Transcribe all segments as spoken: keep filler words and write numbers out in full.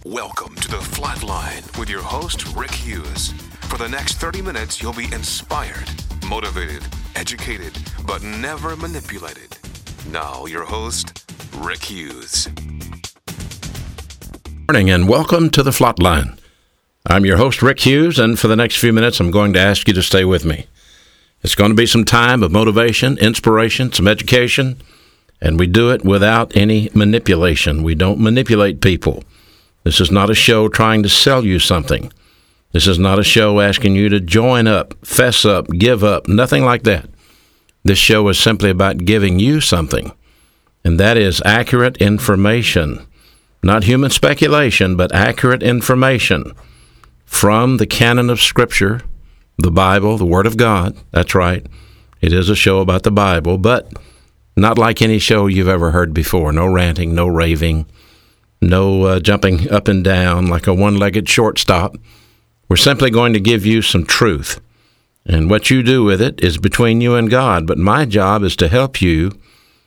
Welcome to The Flatline with your host, Rick Hughes. For the next thirty minutes, you'll be inspired, motivated, educated, but never manipulated. Now, your host, Rick Hughes. Good morning and welcome to The Flatline. I'm your host, Rick Hughes, and for the next few minutes, I'm going to ask you to stay with me. It's going to be some time of motivation, inspiration, some education, and we do it without any manipulation. We don't manipulate people. This is not a show trying to sell you something. This is not a show asking you to join up, fess up, give up, nothing like that. This show is simply about giving you something, and that is accurate information. Not human speculation, but accurate information from the canon of Scripture, the Bible, the Word of God. That's right. It is a show about the Bible, but not like any show you've ever heard before. No ranting, no raving. No uh, jumping up and down like a one-legged shortstop. We're simply going to give you some truth. And what you do with it is between you and God. But my job is to help you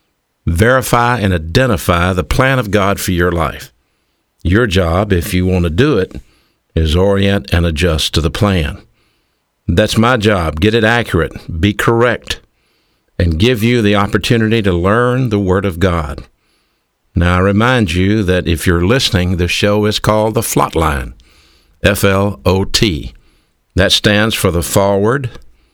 verify and identify the plan of God for your life. Your job, if you want to do it, is orient and adjust to the plan. That's my job. Get it accurate, be correct, and give you the opportunity to learn the Word of God. Now, I remind you that if you're listening, the show is called The Flatline, F L O T. That stands for the Forward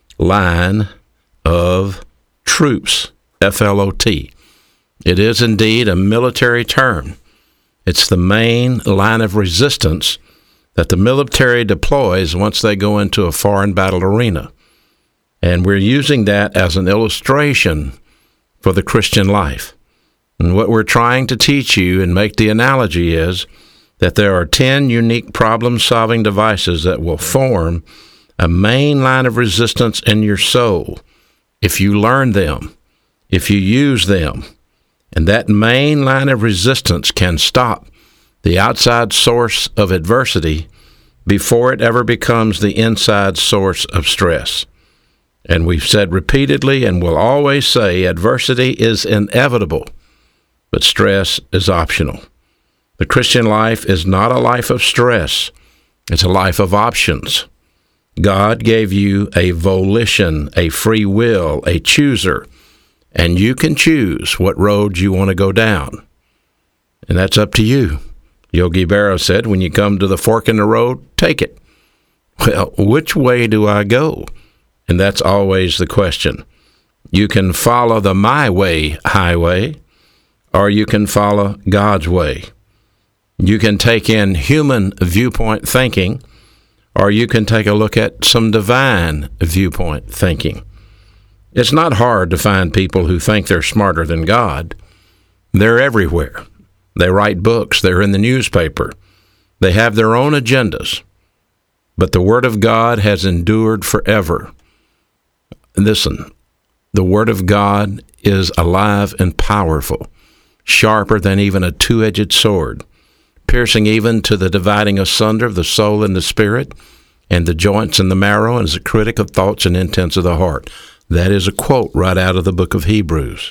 Line of Troops, F L O T. It is indeed a military term. It's the main line of resistance that the military deploys once they go into a foreign battle arena. And we're using that as an illustration for the Christian life. And what we're trying to teach you and make the analogy is that there are ten unique problem-solving devices that will form a main line of resistance in your soul if you learn them, if you use them. And that main line of resistance can stop the outside source of adversity before it ever becomes the inside source of stress. And we've said repeatedly and will always say adversity is inevitable, but stress is optional. The Christian life is not a life of stress. It's a life of options. God gave you a volition, a free will, a chooser, and you can choose what road you want to go down. And that's up to you. Yogi Berra said, when you come to the fork in the road, take it. Well, which way do I go? And that's always the question. You can follow the my way highway, or you can follow God's way. You can take in human viewpoint thinking, or you can take a look at some divine viewpoint thinking. It's not hard to find people who think they're smarter than God. They're everywhere. They write books. They're in the newspaper. They have their own agendas. But the Word of God has endured forever. Listen, the Word of God is alive and powerful, sharper than even a two-edged sword, piercing even to the dividing asunder of the soul and the spirit, and the joints and the marrow, and is a critic of thoughts and intents of the heart. That is a quote right out of the book of Hebrews.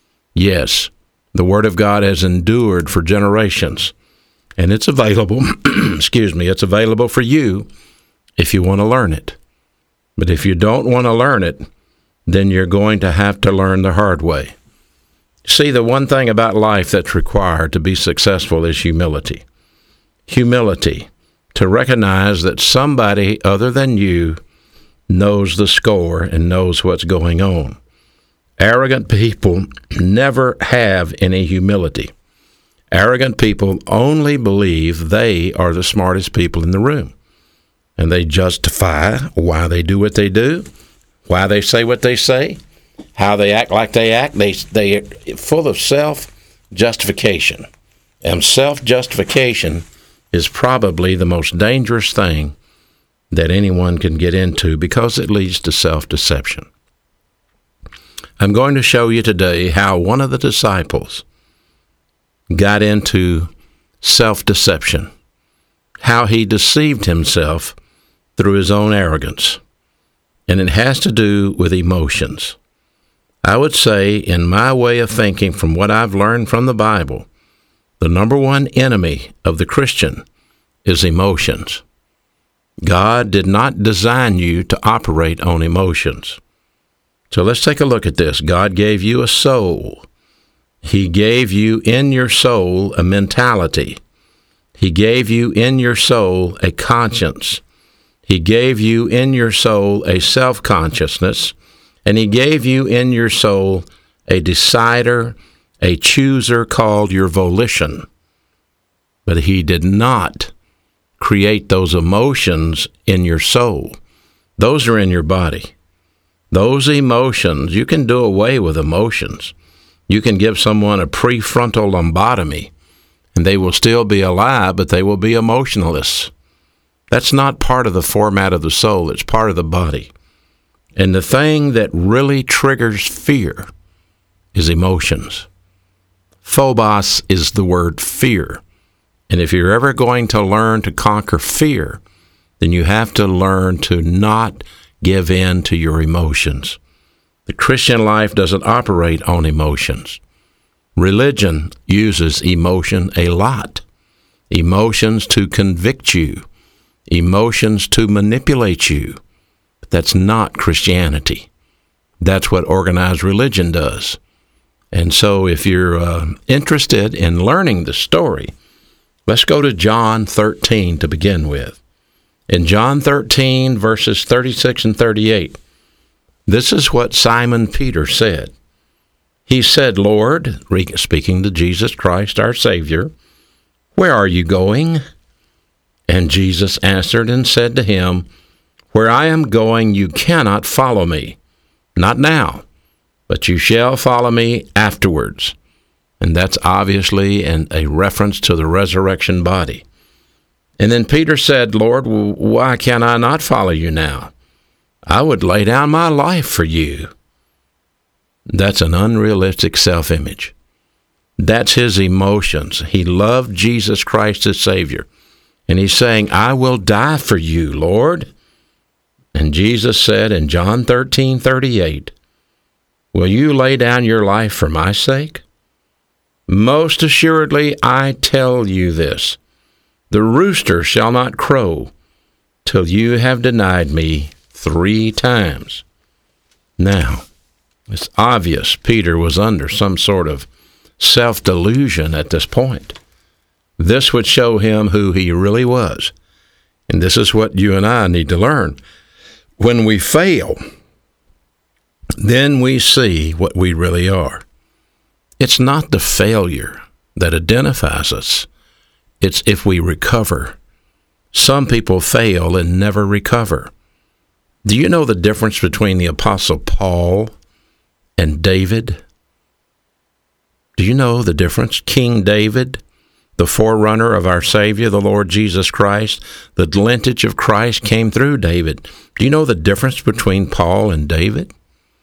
Yes, the Word of God has endured for generations, and it's available, excuse me, it's available for you if you want to learn it. But if you don't want to learn it, then you're going to have to learn the hard way. See, the one thing about life that's required to be successful is humility. Humility, to recognize that somebody other than you knows the score and knows what's going on. Arrogant people never have any humility. Arrogant people only believe they are the smartest people in the room. And they justify why they do what they do, why they say what they say, how they act like they act. They, they're full of self-justification. And self-justification is probably the most dangerous thing that anyone can get into because it leads to self-deception. I'm going to show you today how one of the disciples got into self-deception, how he deceived himself through his own arrogance. And it has to do with emotions. I would say, in my way of thinking, from what I've learned from the Bible, the number one enemy of the Christian is emotions. God did not design you to operate on emotions. So let's take a look at this. God gave you a soul. He gave you in your soul a mentality. He gave you in your soul a conscience. He gave you in your soul a self-consciousness. And he gave you in your soul a decider, a chooser called your volition. But he did not create those emotions in your soul. Those are in your body. Those emotions, you can do away with emotions. You can give someone a prefrontal lobotomy, and they will still be alive, but they will be emotionless. That's not part of the format of the soul. It's part of the body. And the thing that really triggers fear is emotions. Phobos is the word fear. And if you're ever going to learn to conquer fear, then you have to learn to not give in to your emotions. The Christian life doesn't operate on emotions. Religion uses emotion a lot. Emotions to convict you. Emotions to manipulate you. But that's not Christianity. That's what organized religion does. And so if you're uh, interested in learning the story, let's go to John thirteen to begin with. In John thirteen, verses thirty-six and thirty-eight, this is what Simon Peter said. He said, Lord, speaking to Jesus Christ, our Savior, where are you going? And Jesus answered and said to him, where I am going, you cannot follow me. Not now, but you shall follow me afterwards. And that's obviously an, a reference to the resurrection body. And then Peter said, Lord, why can I not follow you now? I would lay down my life for you. That's an unrealistic self-image. That's his emotions. He loved Jesus Christ as Savior. And he's saying, I will die for you, Lord. And Jesus said in John thirteen thirty-eight, will you lay down your life for my sake? Most assuredly, I tell you this, the rooster shall not crow till you have denied me three times. Now, it's obvious Peter was under some sort of self-delusion at this point. This would show him who he really was. And this is what you and I need to learn. When we fail, then we see what we really are. It's not the failure that identifies us. It's if we recover. Some people fail and never recover. Do you know the difference between the Apostle Paul and David? Do you know the difference? King David, the forerunner of our Savior, the Lord Jesus Christ, the lineage of Christ came through David. Do you know the difference between Paul and David?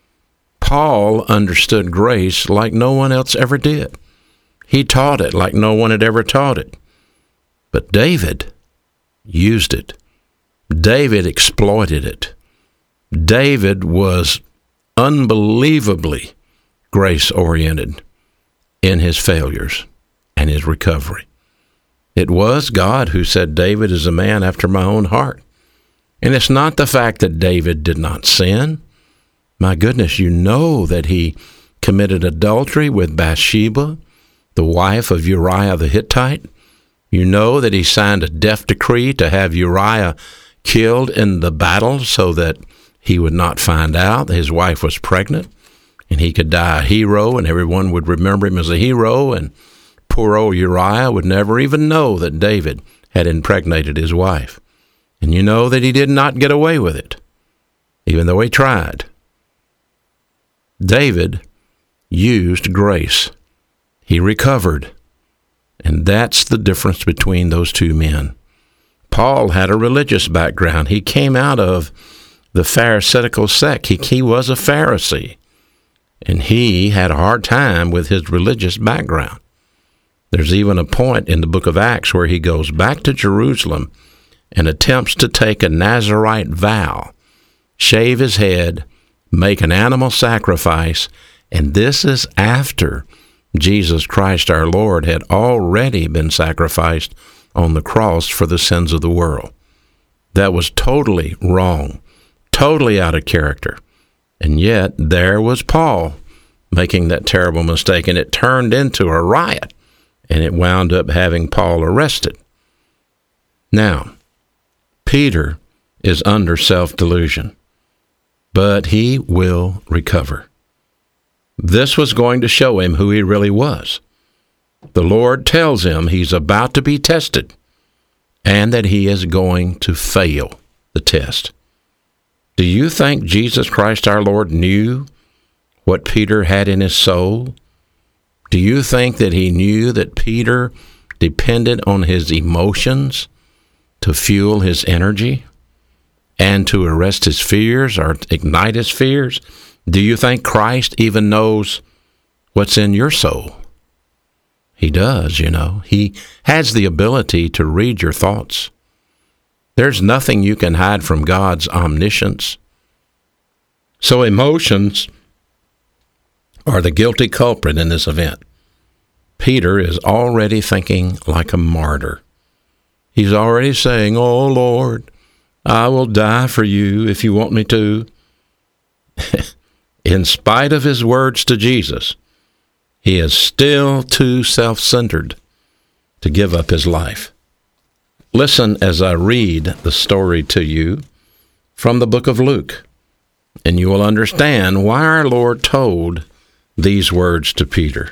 Paul understood grace like no one else ever did. He taught it like no one had ever taught it. But David used it. David exploited it. David was unbelievably grace-oriented in his failures and his recovery. It was God who said, David is a man after my own heart. And it's not the fact that David did not sin. My goodness, you know that he committed adultery with Bathsheba, the wife of Uriah the Hittite. You know that he signed a death decree to have Uriah killed in the battle so that he would not find out his wife was pregnant and he could die a hero and everyone would remember him as a hero, and poor old Uriah would never even know that David had impregnated his wife. And you know that he did not get away with it, even though he tried. David used grace. He recovered. And that's the difference between those two men. Paul had a religious background. He came out of the Pharisaical sect. He, he was a Pharisee. And he had a hard time with his religious background. There's even a point in the book of Acts where he goes back to Jerusalem and attempts to take a Nazirite vow, shave his head, make an animal sacrifice, and this is after Jesus Christ our Lord had already been sacrificed on the cross for the sins of the world. That was totally wrong, totally out of character. And yet, there was Paul making that terrible mistake, and it turned into a riot, and it wound up having Paul arrested. Now, Peter is under self-delusion, but he will recover. This was going to show him who he really was. The Lord tells him he's about to be tested and that he is going to fail the test. Do you think Jesus Christ our Lord knew what Peter had in his soul? Do you think that he knew that Peter depended on his emotions to fuel his energy and to arrest his fears or ignite his fears? Do you think Christ even knows what's in your soul? He does, you know. He has the ability to read your thoughts. There's nothing you can hide from God's omniscience. So emotions are the guilty culprit in this event. Peter is already thinking like a martyr. He's already saying, "Oh, Lord, I will die for you if you want me to." In spite of his words to Jesus, he is still too self-centered to give up his life. Listen as I read the story to you from the book of Luke, and you will understand why our Lord told these words to Peter.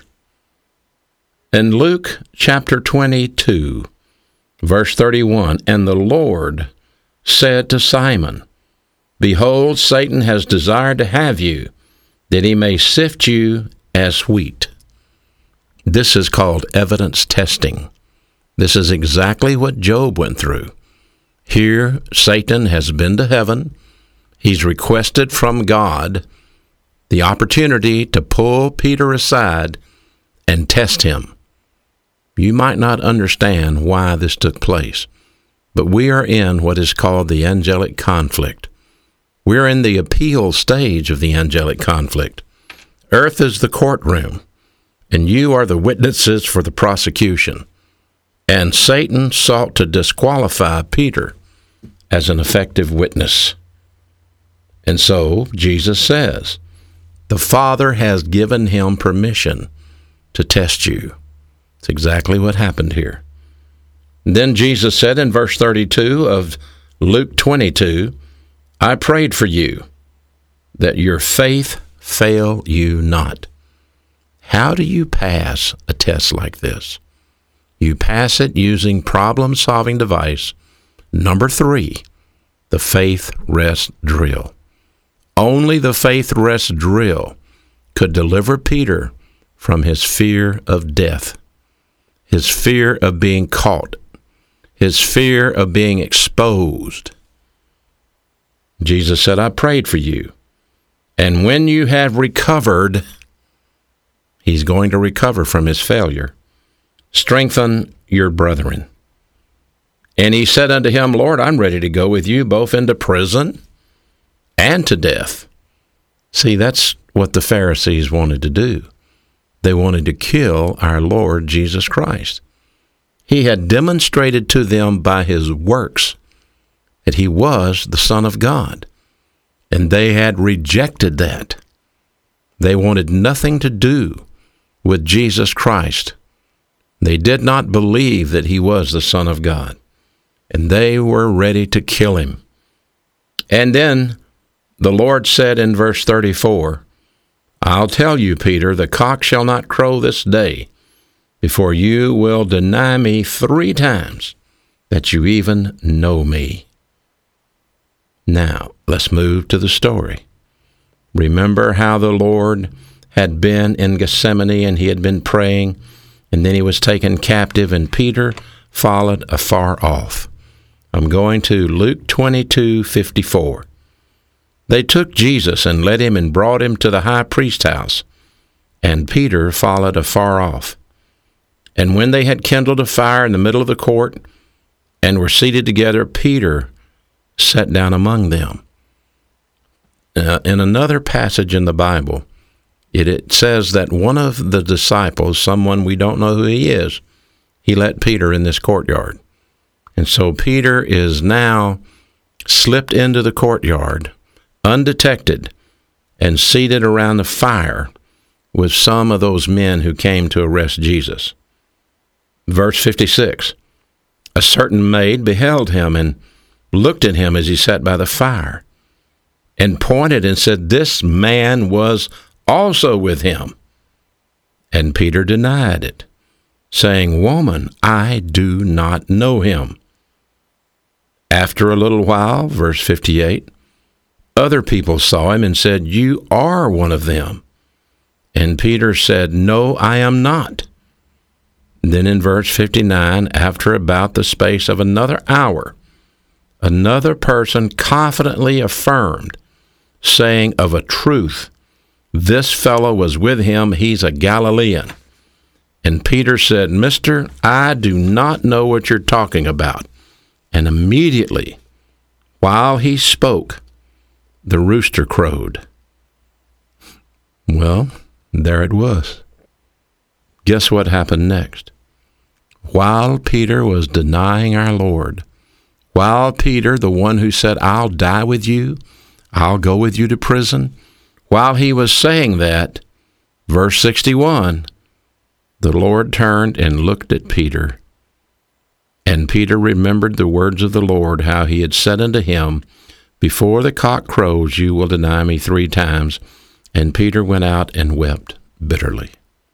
In Luke chapter twenty-two, verse thirty-one, "And the Lord said to Simon, Behold, Satan has desired to have you, that he may sift you as wheat." This is called evidence testing. This is exactly what Job went through. Here, Satan has been to heaven. He's requested from God the opportunity to pull Peter aside and test him. You might not understand why this took place, but we are in what is called the angelic conflict. We're in the appeal stage of the angelic conflict. Earth is the courtroom, and you are the witnesses for the prosecution. And Satan sought to disqualify Peter as an effective witness. And so Jesus says, the Father has given him permission to test you. It's exactly what happened here. And then Jesus said in verse thirty-two of Luke twenty-two, "I prayed for you, that your faith fail you not." How do you pass a test like this? You pass it using problem-solving device number three, the faith rest drill. Only the faith rest drill could deliver Peter from his fear of death, his fear of being caught, his fear of being exposed. Jesus said, "I prayed for you, and when you have recovered," he's going to recover from his failure, "strengthen your brethren." And he said unto him, "Lord, I'm ready to go with you both into prison and to death." See, that's what the Pharisees wanted to do. They wanted to kill our Lord Jesus Christ. He had demonstrated to them by his works that he was the Son of God, and they had rejected that. They wanted nothing to do with Jesus Christ. They did not believe that he was the Son of God, and they were ready to kill him. And then the Lord said in verse thirty-four, "I'll tell you, Peter, the cock shall not crow this day before you will deny me three times that you even know me." Now, let's move to the story. Remember how the Lord had been in Gethsemane and he had been praying, and then he was taken captive, and Peter followed afar off. I'm going to Luke twenty-two fifty-four. "They took Jesus and led him and brought him to the high priest's house, and Peter followed afar off. And when they had kindled a fire in the middle of the court and were seated together, Peter sat down among them." Uh, in another passage in the Bible, it, it says that one of the disciples, someone we don't know who he is, he let Peter in this courtyard. And so Peter is now slipped into the courtyard, undetected, and seated around the fire with some of those men who came to arrest Jesus. Verse fifty-six, a certain maid beheld him and looked at him as he sat by the fire, and pointed and said, "This man was also with him." And Peter denied it, saying, "Woman, I do not know him." After a little while, verse fifty-eight, other people saw him and said, "You are one of them." And Peter said, "No, I am not." Then in verse fifty-nine, after about the space of another hour, another person confidently affirmed, saying, "Of a truth, this fellow was with him, he's a Galilean." And Peter said, "Mister, I do not know what you're talking about." And immediately, while he spoke, the rooster crowed. Well, there it was. Guess what happened next? While Peter was denying our Lord, while Peter, the one who said, "I'll die with you, I'll go with you to prison," while he was saying that, verse sixty-one, the Lord turned and looked at Peter. And Peter remembered the words of the Lord, how he had said unto him, "Before the cock crows, you will deny me three times." And Peter went out and wept bitterly.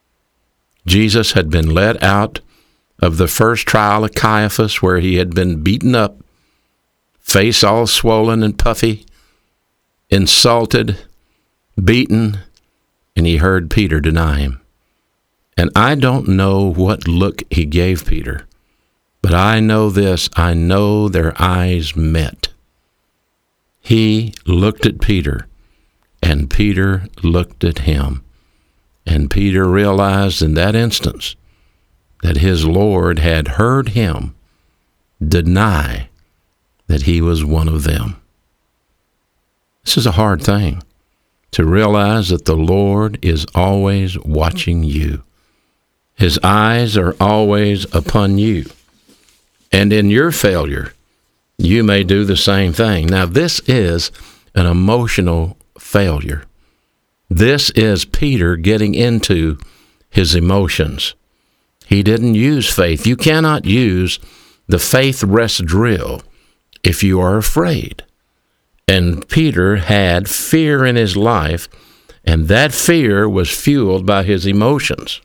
Jesus had been led out of the first trial of Caiaphas, where he had been beaten up, face all swollen and puffy, insulted, beaten, and he heard Peter deny him. And I don't know what look he gave Peter, but I know this, I know their eyes met. He looked at Peter, and Peter looked at him. And Peter realized in that instance that his Lord had heard him deny that he was one of them. This is a hard thing, to realize that the Lord is always watching you. His eyes are always upon you. And in your failure, you may do the same thing. Now, this is an emotional failure. This is Peter getting into his emotions. He didn't use faith. You cannot use the faith rest drill if you are afraid. And Peter had fear in his life, and that fear was fueled by his emotions.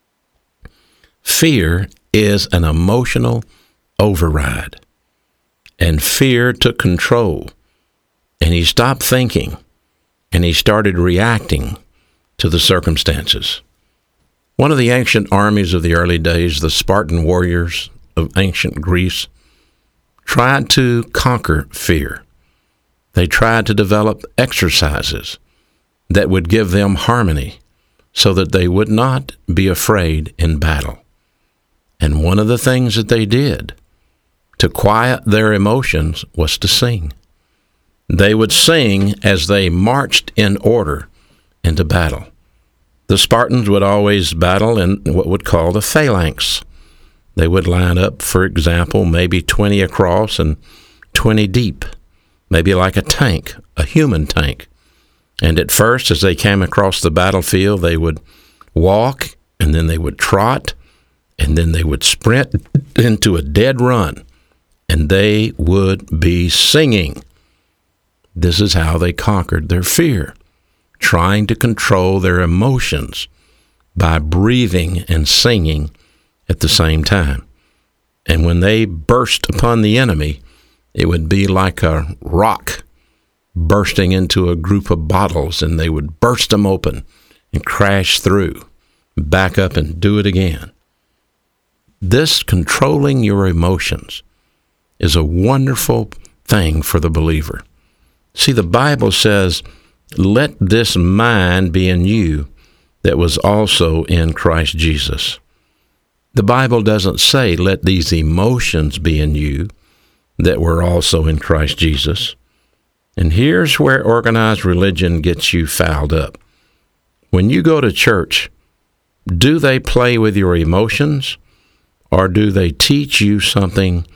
Fear is an emotional override. And fear took control, and he stopped thinking, and he started reacting to the circumstances. One of the ancient armies of the early days, the Spartan warriors of ancient Greece, tried to conquer fear. They tried to develop exercises that would give them harmony so that they would not be afraid in battle. And one of the things that they did to quiet their emotions was to sing. They would sing as they marched in order into battle. The Spartans would always battle in what would call the phalanx. They would line up, for example, maybe twenty across and twenty deep, maybe like a tank, a human tank. And at first, as they came across the battlefield, they would walk, and then they would trot, and then they would sprint into a dead run, and they would be singing. This is how they conquered their fear, trying to control their emotions by breathing and singing at the same time. And when they burst upon the enemy, it would be like a rock bursting into a group of bottles, and they would burst them open and crash through, back up and do it again. This controlling your emotions is a wonderful thing for the believer. See, the Bible says, "Let this mind be in you that was also in Christ Jesus." The Bible doesn't say, "Let these emotions be in you that were also in Christ Jesus." And here's where organized religion gets you fouled up. When you go to church, do they play with your emotions, or do they teach you something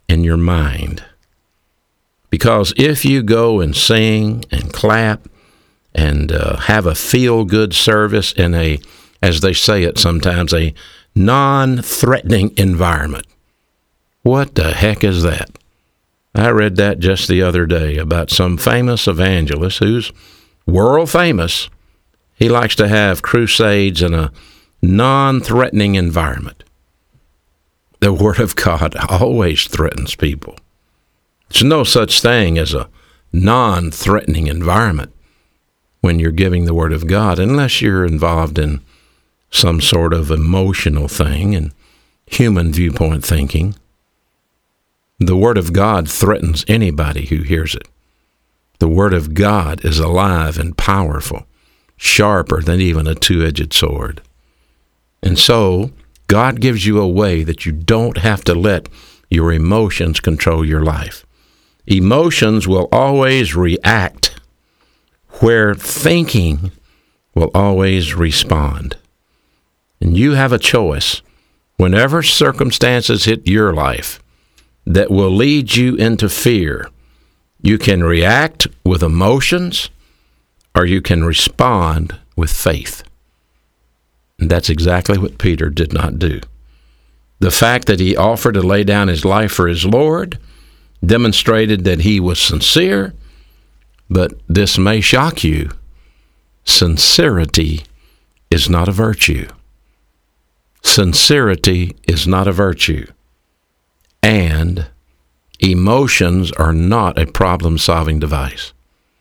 in your mind. Because if you go and sing and clap and uh, have a feel-good service in a, as they say it sometimes, a non-threatening environment, what the heck is that? I read that just the other day about some famous evangelist who's world famous. He likes to have crusades in a non-threatening environment. The Word of God always threatens people. There's no such thing as a non-threatening environment when you're giving the Word of God, unless you're involved in some sort of emotional thing and human viewpoint thinking. The Word of God threatens anybody who hears it. The Word of God is alive and powerful, sharper than even a two-edged sword. And so, God gives you a way that you don't have to let your emotions control your life. Emotions will always react, where thinking will always respond. And you have a choice whenever circumstances hit your life that will lead you into fear. You can react with emotions, or you can respond with faith. And that's exactly what Peter did not do. The fact that he offered to lay down his life for his Lord demonstrated that he was sincere, but this may shock you. Sincerity is not a virtue. Sincerity is not a virtue. And emotions are not a problem-solving device.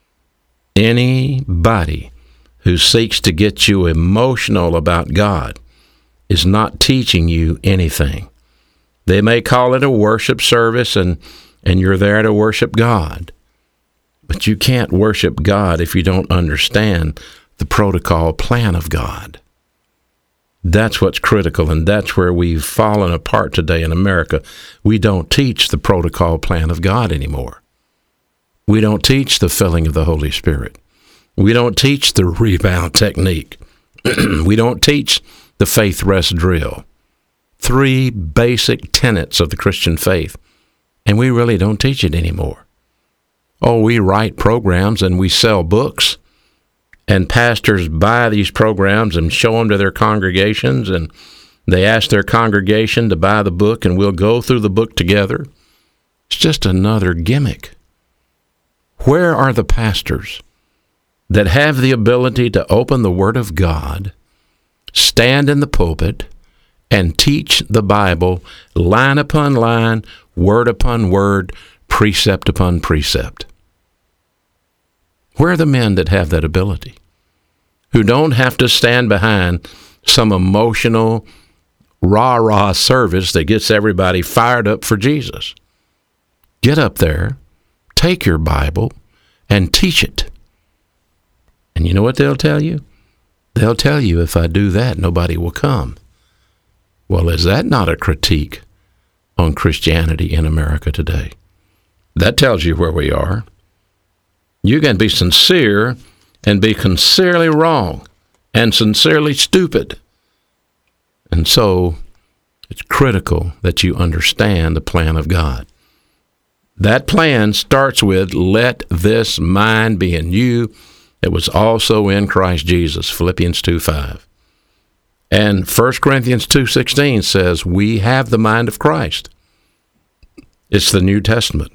Anybody who seeks to get you emotional about God is not teaching you anything. They may call it a worship service, and, and you're there to worship God. But you can't worship God if you don't understand the protocol plan of God. That's what's critical, and that's where we've fallen apart today in America. We don't teach the protocol plan of God anymore. We don't teach the filling of the Holy Spirit. We don't teach the rebound technique. We don't teach the faith rest drill. Three basic tenets of the Christian faith, and we really don't teach it anymore. Oh, we write programs and we sell books, and pastors buy these programs and show them to their congregations, and they ask their congregation to buy the book, and we'll go through the book together. It's just another gimmick. Where are the pastors that have the ability to open the Word of God, stand in the pulpit, and teach the Bible line upon line, word upon word, precept upon precept? Where are the men that have that ability, who don't have to stand behind some emotional, rah-rah service that gets everybody fired up for Jesus? Get up there, take your Bible, and teach it. And you know what they'll tell you? They'll tell you, if I do that, nobody will come. Well, is that not a critique on Christianity in America today? That tells you where we are. You can be sincere and be sincerely wrong and sincerely stupid. And so it's critical that you understand the plan of God. That plan starts with, let this mind be in you that was also in Christ Jesus, Philippians two five. And First Corinthians two sixteen says, we have the mind of Christ. It's the New Testament.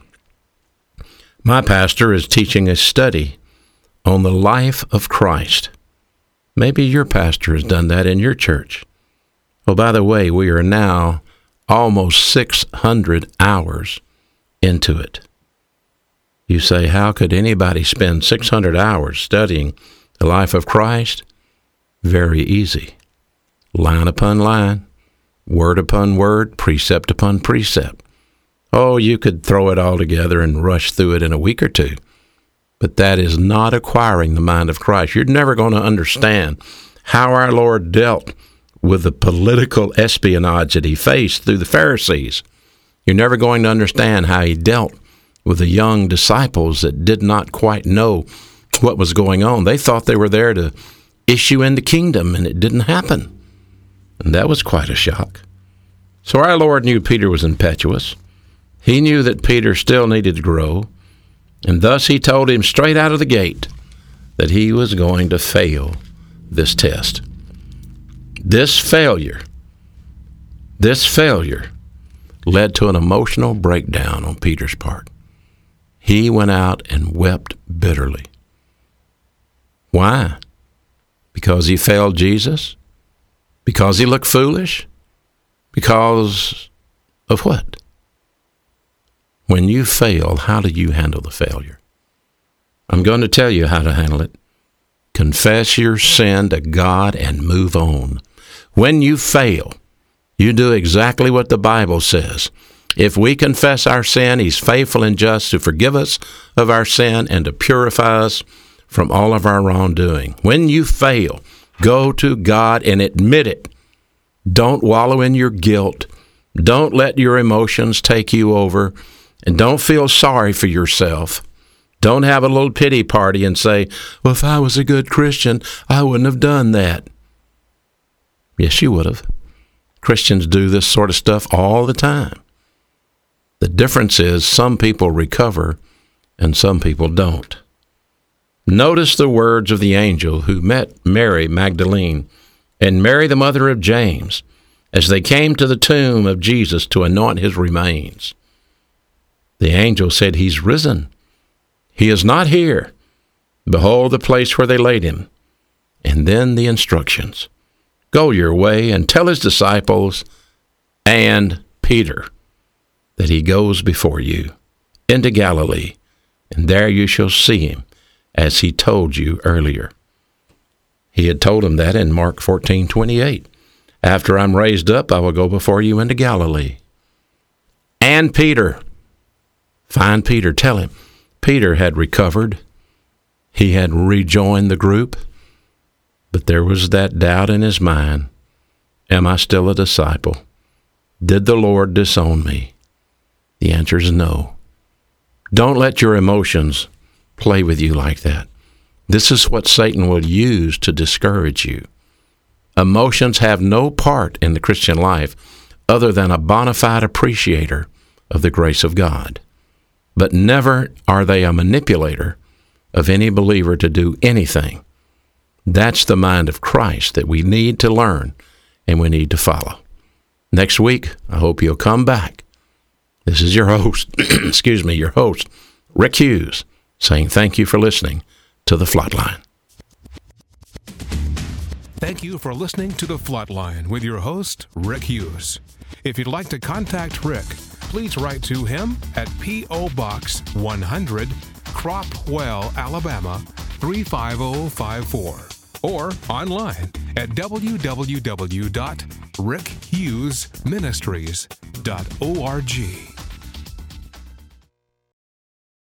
My pastor is teaching a study on the life of Christ. Maybe your pastor has done that in your church. Oh, by the way, we are now almost six hundred hours into it. You say, how could anybody spend six hundred hours studying the life of Christ? Very easy. Line upon line, word upon word, precept upon precept. Oh, you could throw it all together and rush through it in a week or two. But that is not acquiring the mind of Christ. You're never going to understand how our Lord dealt with the political espionage that he faced through the Pharisees. You're never going to understand how he dealt with the young disciples that did not quite know what was going on. They thought they were there to issue in the kingdom, and it didn't happen. And that was quite a shock. So our Lord knew Peter was impetuous. He knew that Peter still needed to grow, and thus he told him straight out of the gate that he was going to fail this test. This failure, this failure led to an emotional breakdown on Peter's part. He went out and wept bitterly. Why? Because he failed Jesus? Because he looked foolish? Because of what? When you fail, how do you handle the failure? I'm going to tell you how to handle it. Confess your sin to God and move on. When you fail, you do exactly what the Bible says. If we confess our sin, He's faithful and just to forgive us of our sin and to purify us from all of our wrongdoing. When you fail, go to God and admit it. Don't wallow in your guilt. Don't let your emotions take you over. And don't feel sorry for yourself. Don't have a little pity party and say, well, if I was a good Christian, I wouldn't have done that. Yes, you would have. Christians do this sort of stuff all the time. The difference is some people recover and some people don't. Notice the words of the angel who met Mary Magdalene and Mary, the mother of James, as they came to the tomb of Jesus to anoint his remains. The angel said, He's risen. He is not here. Behold the place where they laid him. And then the instructions. Go your way and tell his disciples and Peter that he goes before you into Galilee, and there you shall see him as he told you earlier. He had told him that in Mark fourteen twenty-eight. After I'm raised up, I will go before you into Galilee. And Peter. Find Peter. Tell him. Peter had recovered. He had rejoined the group. But there was that doubt in his mind. Am I still a disciple? Did the Lord disown me? The answer is no. Don't let your emotions play with you like that. This is what Satan will use to discourage you. Emotions have no part in the Christian life other than a bona fide appreciator of the grace of God. But never are they a manipulator of any believer to do anything. That's the mind of Christ that we need to learn and we need to follow. Next week, I hope you'll come back. This is your host, excuse me, your host, Rick Hughes, saying thank you for listening to The Flatline. Thank you for listening to The Flatline with your host, Rick Hughes. If you'd like to contact Rick, please write to him at P O. Box one hundred, Cropwell, Alabama three five zero five four, or online at w w w dot rick hughes ministries dot org.